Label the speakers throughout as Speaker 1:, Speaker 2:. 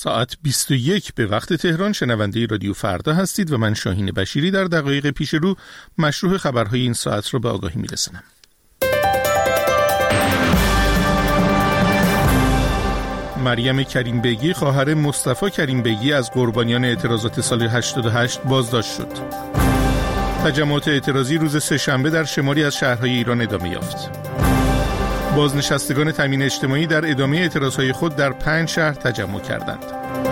Speaker 1: ساعت 21 به وقت تهران شنونده رادیو فردا هستید و من شاهین بشیری در دقایق پیش رو مشروح خبرهای این ساعت رو به آگاهی میرسونم. مریم کریم بیگی خواهر مصطفی کریم بیگی از قربانیان اعتراضات سال 88 بازداشت شد. تجمعات اعتراضی روز سه‌شنبه در شماری از شهرهای ایران ادامه یافت. بازنشستگان تامین اجتماعی در ادامه اعتراضهای خود در 5 شهر تجمع کردند.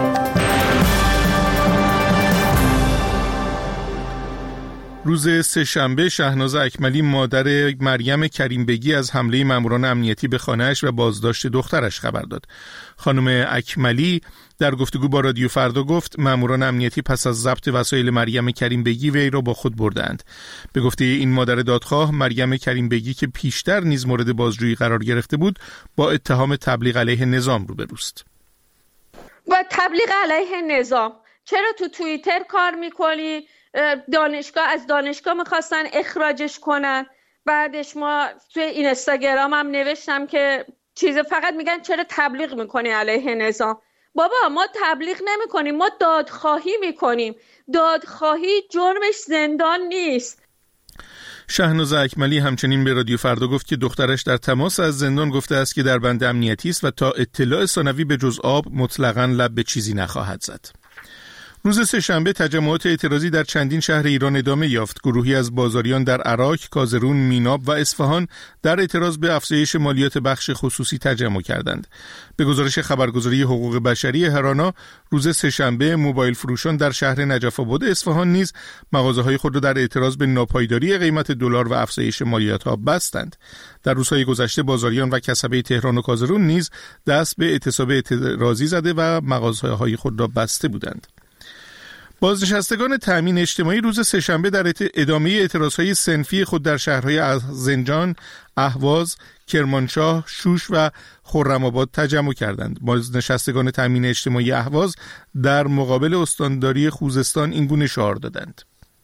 Speaker 1: روز سه‌شنبه شهناز اکملی مادر مریم کریم بیگی از حمله ماموران امنیتی به خانه‌اش و بازداشت دخترش خبر داد. خانم اکملی در گفتگو با رادیو فردا گفت ماموران امنیتی پس از ضبط وسایل مریم کریم بیگی وی را با خود بردند. به گفته این مادر دادخواه، مریم کریم بیگی که پیشتر نیز مورد بازجویی قرار گرفته بود با اتهام تبلیغ علیه نظام روبروست.
Speaker 2: با تبلیغ علیه نظام چرا تو توییتر کار میکنی؟ از دانشگاه میخواستن اخراجش کنن. بعدش ما توی اینستاگرام هم نوشتم که فقط میگن چرا تبلیغ میکنی علیه نظام. بابا ما تبلیغ نمیکنیم، ما دادخواهی میکنیم. دادخواهی جرمش زندان نیست.
Speaker 1: شهناز اکملی همچنین به رادیو فردا گفت که دخترش در تماس از زندان گفته است که در بند امنیتی است و تا اطلاع ثانوی به جز آب مطلقاً لب به چیزی نخواهد زد. روز سه‌شنبه تجمعات اعتراضی در چندین شهر ایران ادامه یافت. گروهی از بازاریان در عراق، کازرون، میناب و اصفهان در اعتراض به افزایش مالیات بخش خصوصی تجمع کردند. به گزارش خبرگزاری حقوق بشری هرانا، روز سه‌شنبه موبایل فروشان در شهر نجف آباد اصفهان نیز مغازه‌های خود را در اعتراض به ناپایداری قیمت دلار و افزایش مالیات‌ها بستند. در روزهای گذشته بازاریان و کسبه تهران و کازرون نیز دست به اعتصاب اعتراضی زده و مغازه‌های خود را بسته بودند. بازنشستگان تامین اجتماعی روز سه‌شنبه در ادامه اعتراضهای صنفی خود در شهرهای زنجان، اهواز، کرمانشاه، شوش و خرم‌آباد تجمع کردند. بازنشستگان تامین اجتماعی اهواز در مقابل استانداری خوزستان این گونه شعار دادند: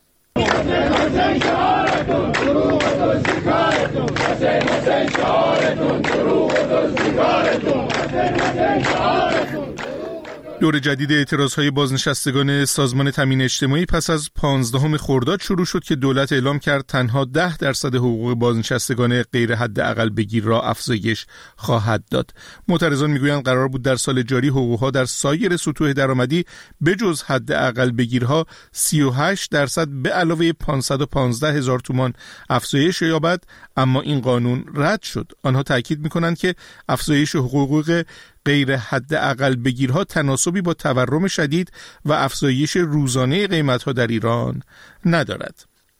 Speaker 1: دور جدید اعتراضهای بازنشستگان سازمان تامین اجتماعی پس از 15 خرداد شروع شد که دولت اعلام کرد تنها 10% حقوق بازنشستگان غیر حداقل بگیر را افزایش خواهد داد. معترضان میگویند قرار بود در سال جاری حقوقها در سایر سطوح درآمدی بجز حداقل بگیرها 38% به علاوه 515,000 تومان افزایش یابد، اما این قانون رد شد. آنها تاکید می‌کنند که افزایش حقوق غیر حداقل بگیرها تناسبی با تورم شدید و افزایش روزانه قیمت‌ها در ایران ندارد.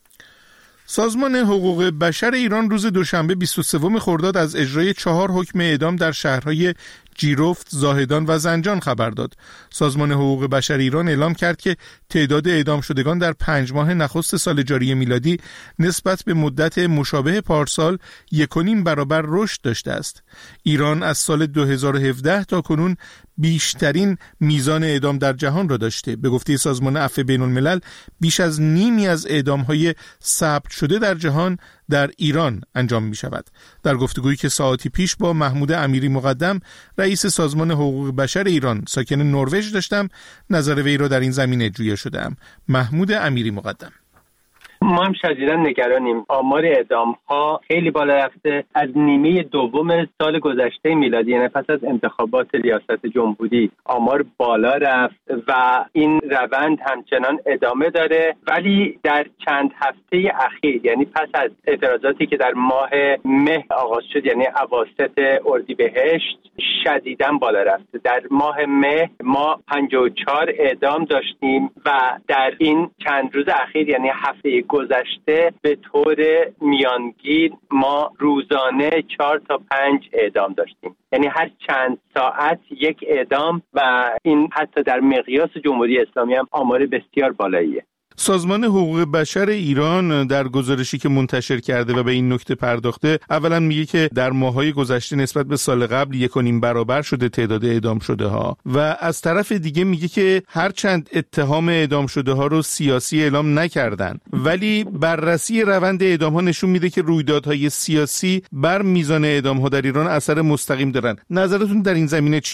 Speaker 1: سازمان حقوق بشر ایران روز دوشنبه 23 خرداد از اجرای 4 حکم اعدام در شهرهای جیرفت، زاهدان و زنجان خبر داد. سازمان حقوق بشر ایران اعلام کرد که تعداد اعدام شدگان در 5 ماه نخست سال جاری میلادی نسبت به مدت مشابه پارسال 1.5 برابر رشد داشته است. ایران از سال 2017 تا کنون بیشترین میزان اعدام در جهان را داشته. به گفته سازمان عفو بین الملل بیش از نیمی از اعدام‌های ثبت شده در جهان در ایران انجام می شود. در گفتگویی که ساعتی پیش با محمود امیری مقدم رئیس سازمان حقوق بشر ایران ساکن نروژ داشتم، نظر وی را در این زمینه جویا شدم. محمود امیری مقدم:
Speaker 3: ما هم شدیداً نگرانیم. آمار اعدام‌ها خیلی بالا رفته. از نیمه دوم سال گذشته میلادی، یعنی پس از انتخابات ریاست جمهوری، آمار بالا رفت و این روند همچنان ادامه داره. ولی در چند هفته اخیر، یعنی پس از اعتراضاتی که در ماه مه آغاز شد، یعنی اواسط اردیبهشت، شدیداً بالا رفته. در ماه مه ما 54 اعدام داشتیم و در این چند روز اخیر، یعنی هفته گذشته، به طور میانگین ما روزانه 4 تا 5 اعدام داشتیم. یعنی هر چند ساعت یک اعدام و این حتی در مقیاس جمهوری اسلامی هم آمار بسیار بالاییه.
Speaker 1: سازمان حقوق بشر ایران در گزارشی که منتشر کرده و به این نکته پرداخته، اولا میگه که در ماه‌های گذشته نسبت به سال قبل 1.5 برابر شده تعداد اعدام شده ها و از طرف دیگه میگه که هرچند اتهام اعدام شده ها رو سیاسی اعلام نکردن، ولی بررسی روند اعدام ها نشون میده که رویدادهای سیاسی بر میزان اعدام ها در ایران اثر مستقیم دارن. نظرتون در این زمینه چیه؟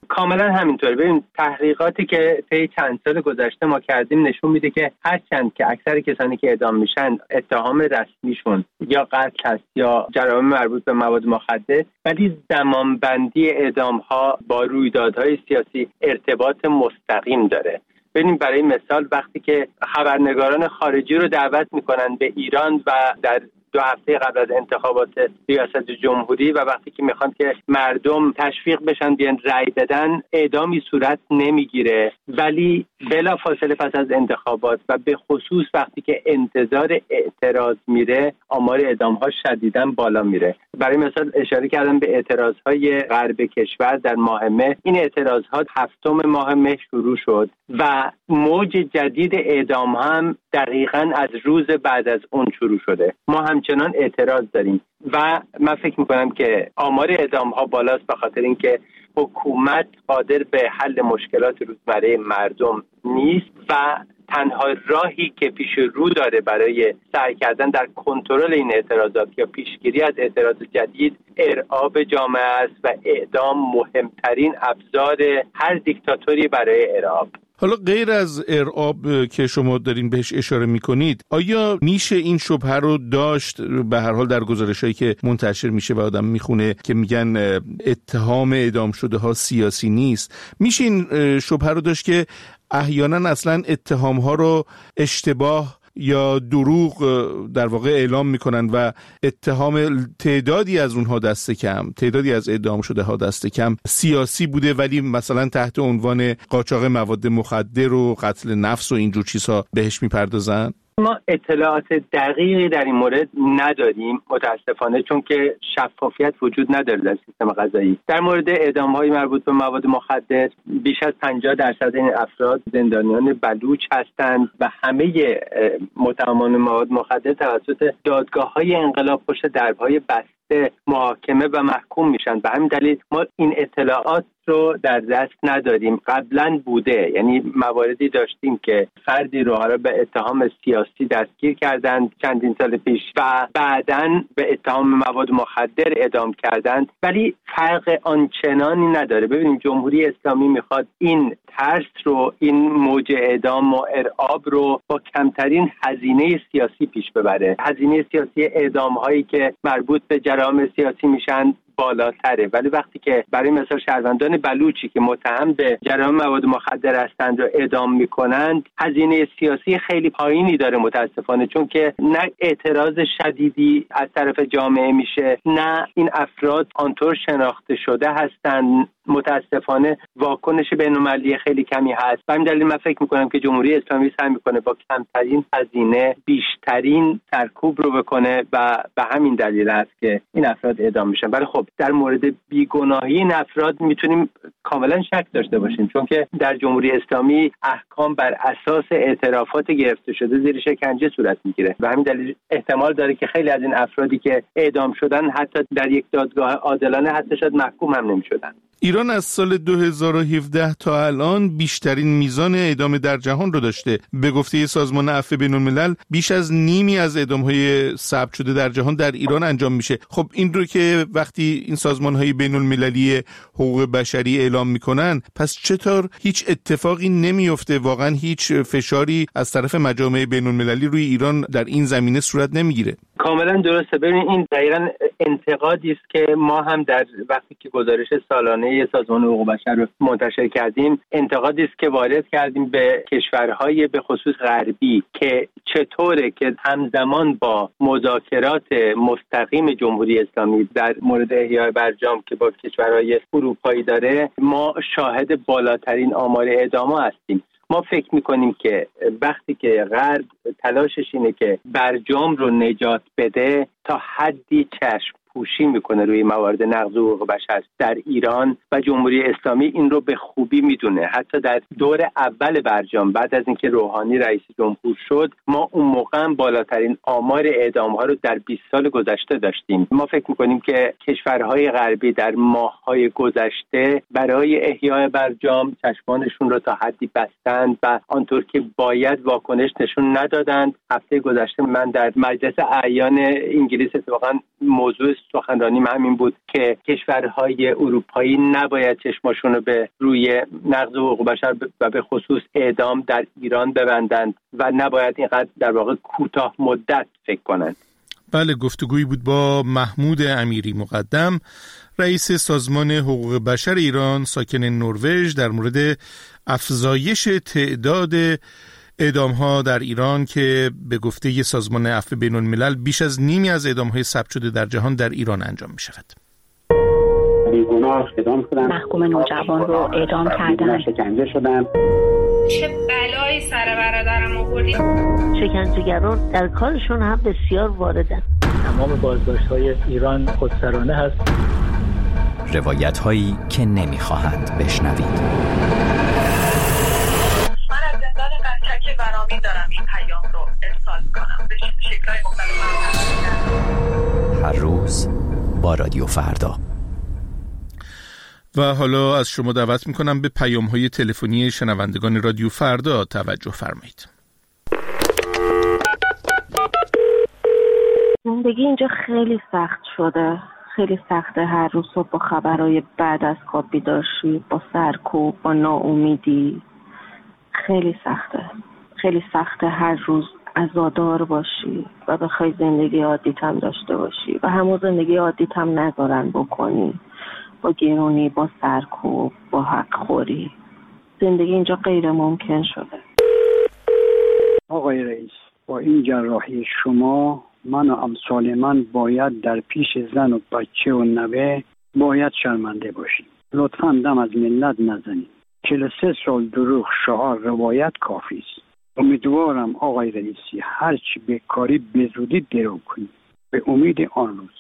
Speaker 3: کاملا همینطوره. ببین تحقیقاتی که طی چند سال گذشته ما کردیم نشون میده که هرچند که اکثر کسانی که اعدام میشن اتهام رسمیشون یا قتل هست یا جرایم مربوط به مواد مخدر، ولی زمانبندی اعدام ها با رویدادهای سیاسی ارتباط مستقیم داره. ببینیم برای مثال وقتی که خبرنگاران خارجی رو دعوت میکنن به ایران و در 2 هفته قبل از انتخابات ریاست جمهوری و وقتی که میخوان که مردم تشویق بشن بیان رأی بدن، اعدامی صورت نمیگیره، ولی بلا فاصله پس از انتخابات و به خصوص وقتی که انتظار اعتراض میره، آمار اعدام ها شدیداً بالا میره. برای مثال اشاره کردم به اعتراض های غرب کشور در ماه مه. این اعتراض ها 7 ماه مه شروع شد و موج جدید اعدام هم دقیقاً از روز بعد از اون شروع شده. ما همچنان اعتراض داریم و من فکر میکنم که آمار اعدام ها بالاست به خاطر اینکه حکومت قادر به حل مشکلات روزمره مردم نیست و تنها راهی که پیش رو داره برای سعی کردن در کنترل این اعتراضات یا پیشگیری از اعتراض جدید ارعاب جامعه است و اعدام مهمترین ابزار هر دیکتاتوری برای ارعاب.
Speaker 1: حالا غیر از ارعاب که شما دارین بهش اشاره میکنید، آیا میشه این شبهه رو داشت؟ به هر حال در گزارشایی که منتشر میشه و آدم میخونه که میگن اتهام اعدام شده ها سیاسی نیست، میشه این شبهه رو داشت که احیانا اصلا اتهام ها رو اشتباه یا دروغ در واقع اعلام میکنن و اتهام تعدادی از اونها دست کم، تعدادی از اعدام شده ها دست کم سیاسی بوده، ولی مثلا تحت عنوان قاچاق مواد مخدر و قتل نفس و اینجور چیزها بهش میپردازن؟
Speaker 3: ما اطلاعات دقیقی در این مورد نداریم متاسفانه، چون که شفافیت وجود نداره در سیستم قضایی. در مورد اعدام‌های مربوط به مواد مخدر بیش از 50% این افراد زندانیان بلوچ هستند و همه متهمان مواد مخدر توسط دادگاه‌های انقلاب پشت درهای بسته محاکمه و محکوم میشن. به همین دلیل ما این اطلاعات رو در دست نداریم. قبلا بوده، یعنی مواردی داشتیم که فردی رو حالا به اتهام سیاسی دستگیر کردند چندین سال پیش و بعداً به اتهام مواد مخدر اعدام کردند، ولی فرق آنچنانی نداره. ببینیم جمهوری اسلامی میخواد این ترس رو، این موج اعدام و ارعاب رو با کمترین هزینه سیاسی پیش ببره. هزینه سیاسی اعدام هایی که مربوط به جرائم سیاسی میشن بالاتره، ولی وقتی که برای مثال شهروندان بلوچی که متهم به جرایم مواد مخدر هستند رو اعدام میکنند، هزینه سیاسی خیلی پایینی داره متاسفانه، چون که نه اعتراض شدیدی از طرف جامعه میشه، نه این افراد آنطور شناخته شده هستند. متاسفانه واکنش بین‌المللی خیلی کمی هست. به همین دلیل من فکر میکنم که جمهوری اسلامی سعی میکنه با کمترین هزینه بیشترین سرکوب رو بکنه و به همین دلیل است که این افراد اعدام میشن. ولی خب در مورد بیگناهی این افراد میتونیم کاملا شک داشته باشیم، چون که در جمهوری اسلامی احکام بر اساس اعترافات گرفته شده زیر شکنجه صورت میگیره و همین دلیل احتمال داره که خیلی از این افرادی که اعدام شدن حتی در یک دادگاه عادلانه حتی شاید محکوم هم نمیشدن.
Speaker 1: ایران از سال 2017 تا الان بیشترین میزان اعدام در جهان رو داشته. به گفته سازمان عفو بین‌الملل بیش از نیمی از اعدام‌های ثبت شده در جهان در ایران انجام میشه. خب این رو که وقتی این سازمان‌های بین‌المللی حقوق بشری اعلام میکنن، پس چطور هیچ اتفاقی نمیفته؟ واقعا هیچ فشاری از طرف مجامع بین‌المللی روی ایران در این زمینه صورت نمیگیره؟
Speaker 3: کاملا درسته. ببینید این دقیقاً انتقادی است که ما هم در وقتی که گزارش سالانه سازمان حقوق بشر رو منتشر کردیم، انتقادی است که وارد کردیم به کشورهای به خصوص غربی که چطوره که همزمان با مذاکرات مستقیم جمهوری اسلامی در مورد احیای برجام که با کشورهای اروپایی داره، ما شاهد بالاترین آمار اعدام هستیم. ما فکر میکنیم که وقتی که غرب تلاشش اینه که برجام رو نجات بده، تا حدی چشم پوشی میکنه روی موارد نقض حقوق بشر در ایران و جمهوری اسلامی این رو به خوبی میدونه. حتی در دور اول برجام بعد از اینکه روحانی رئیس جمهور شد، ما اون موقع هم بالاترین آمار اعدام ها رو در 20 سال گذشته داشتیم. ما فکر میکنیم که کشورهای غربی در ماه‌های گذشته برای احیای برجام چشمانشون رو تا حدی بستند و آنطور که باید واکنش نشون ندادند. هفته گذشته من در مجلس اعیان انگلیس اتفاقا موضوع سخنرانیم همین بود که کشورهای اروپایی نباید چشماشون رو به روی نقض حقوق بشر و به خصوص اعدام در ایران ببندند و نباید اینقدر در واقع کوتاه مدت فکر کنند.
Speaker 1: بله، گفتگویی بود با محمود امیری مقدم، رئیس سازمان حقوق بشر ایران ساکن نروژ، در مورد افزایش تعداد اعدام‌ها در ایران که به گفته سازمان عفو بین‌الملل بیش از نیمی از اعدام‌های ثبت شده در جهان در ایران انجام می‌شود.
Speaker 4: بیگناه اعدام شدن،
Speaker 5: محکوم نوجوان رو اعدام کردن،
Speaker 4: شکنجه شدن.
Speaker 6: چه بلایی سر برادرم آوردید.
Speaker 7: شکنجهگران در کارشون هم بسیار واردن.
Speaker 8: تمام بازداشت‌های ایران خودسرانه هست.
Speaker 9: روایت‌هایی که نمی‌خواهند بشنوید.
Speaker 10: برامی دارم این پیام رو ارسال کنم به شکل‌های مختلف.
Speaker 9: هر روز با رادیو فردا.
Speaker 1: و حالا از شما دعوت میکنم به پیام‌های تلفنی شنوندگان رادیو فردا توجه فرمایید.
Speaker 11: زندگی اینجا خیلی سخت شده، خیلی سخته. هر روز صبح با خبرهای بعد از خواب بیدار شی، با سرکوب، با ناامیدی. خیلی سخته، خیلی سخته هر روز عزادار باشی و بخوای زندگی عادیت هم داشته باشی و همون زندگی عادیت هم نذارن بکنی، با گرونی، با سرکوب، با حق خوری. زندگی اینجا غیر ممکن شده.
Speaker 12: آقای رئیس، با این جراحی شما من و امثال من باید در پیش زن و بچه و نوه باید شرمنده باشیم. لطفاً دم از ملت نزنید. 43 سال دروغ شعار روایت کافی است. امیدوارم آقای رئیسی هرچی بکاری به زودی درو کنید به امید آن روز.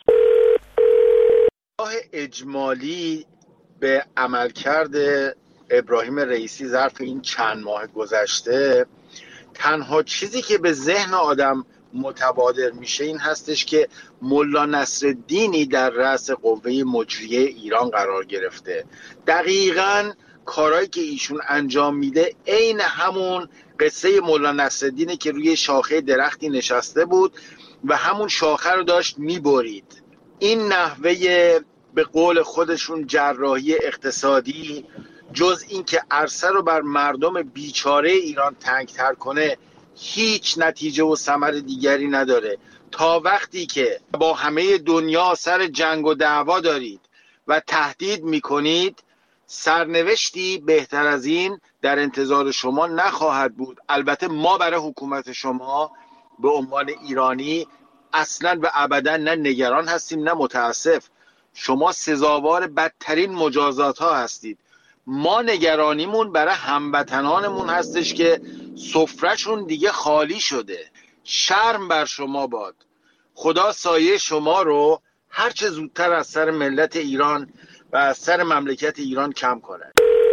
Speaker 13: نگاه اجمالی به عملکرد ابراهیم رئیسی ظرف این چند ماه گذشته، تنها چیزی که به ذهن آدم متبادر میشه این هستش که ملا نصرالدینی در رأس قوه مجریه ایران قرار گرفته. دقیقاً کارهایی که ایشون انجام میده عین همون قصه ملا نصرالدینه که روی شاخه درختی نشسته بود و همون شاخه رو داشت میبرید. این نحوه به قول خودشون جراحی اقتصادی جز این که عرصه رو بر مردم بیچاره ایران تنگ‌تر کنه هیچ نتیجه و ثمر دیگری نداره. تا وقتی که با همه دنیا سر جنگ و دعوا دارید و تهدید میکنید، سرنوشتی بهتر از این در انتظار شما نخواهد بود. البته ما برای حکومت شما به عنوان ایرانی اصلا و ابدا نه نگران هستیم نه متاسف. شما سزاوار بدترین مجازات ها هستید. ما نگرانیمون برای هموطنانمون هستش که سفرهشون دیگه خالی شده. شرم بر شما باد. خدا سایه شما رو هر چه زودتر از سر ملت ایران و از سر مملکت ایران کم کنه.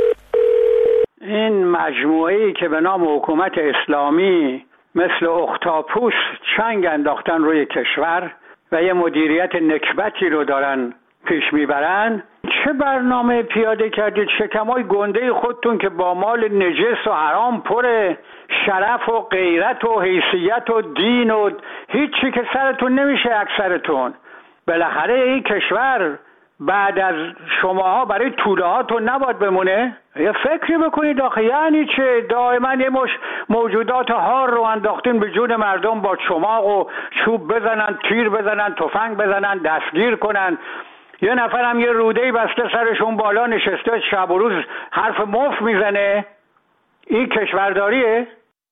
Speaker 12: این مجموعه‌ای که به نام حکومت اسلامی مثل اختاپوس چنگ انداختن روی کشور و یه مدیریت نکبتی رو دارن پیش میبرن، چه برنامه پیاده کردید؟ شکمای گنده خودتون که با مال نجس و حرام پره، شرف و غیرت و حیثیت و دین و هیچی که سرتون نمیشه اکثرتون. بالاخره این کشور بعد از شماها برای توله هاتون نباید بمونه؟ یه فکری بکنید آخه. یعنی چه؟ دائما یه مش موجودات هار رو انداختین به جون مردم، با چماق و چوب بزنن، تیر بزنن، تفنگ بزنن، دستگیر کنن. یه نفر هم یه رودهی بسته سرشون بالا نشسته شب و روز حرف مفت میزنه. این کشورداریه؟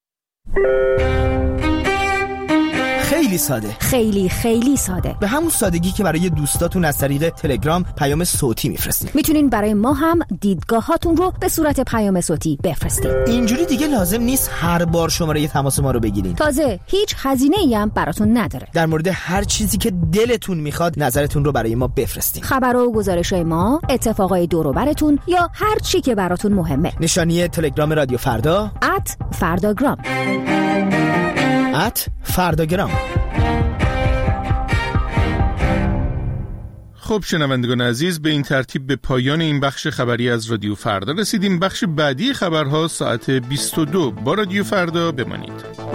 Speaker 14: خیلی ساده،
Speaker 15: خیلی ساده،
Speaker 14: به همون سادگی که برای دوستاتون از طریق تلگرام پیام صوتی میفرستین.
Speaker 15: میتونین برای ما هم دیدگاهاتون رو به صورت پیام صوتی بفرستین.
Speaker 14: اینجوری دیگه لازم نیست هر بار شماره تماس ما رو بگیرین.
Speaker 15: تازه هیچ هزینه‌ای هم براتون نداره.
Speaker 14: در مورد هر چیزی که دلتون میخواد نظرتون رو برای ما بفرستین.
Speaker 15: خبر و گزارش‌های ما، اتفاقای دور و براتون یا هر چی که براتون مهمه.
Speaker 14: نشانی تلگرام رادیو فردا
Speaker 15: @فرداگرام.
Speaker 14: فرداگرام.
Speaker 1: خب شنوندگان عزیز، به این ترتیب به پایان این بخش خبری از رادیو فردا رسیدیم. بخش بعدی خبرها ساعت 22 با رادیو فردا بمانید.